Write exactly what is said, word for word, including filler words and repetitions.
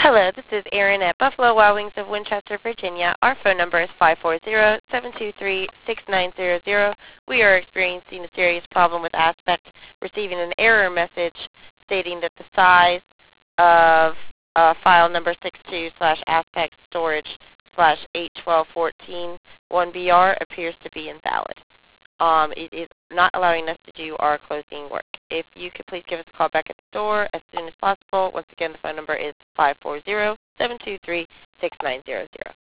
Hello, this is Erin at Buffalo Wild Wings of Winchester, Virginia. Our phone number is five four zero, seven two three, six nine zero zero. We are experiencing a serious problem with Aspect, receiving an error message stating that the size of uh, file number sixty-two slash aspect storage slash eight twelve fourteen one B R appears to be invalid. Um, it is not allowing us to do our closing work. If you could please give us a call back at the store as soon as possible. Once again, the phone number is five four zero, seven two three, six nine zero zero.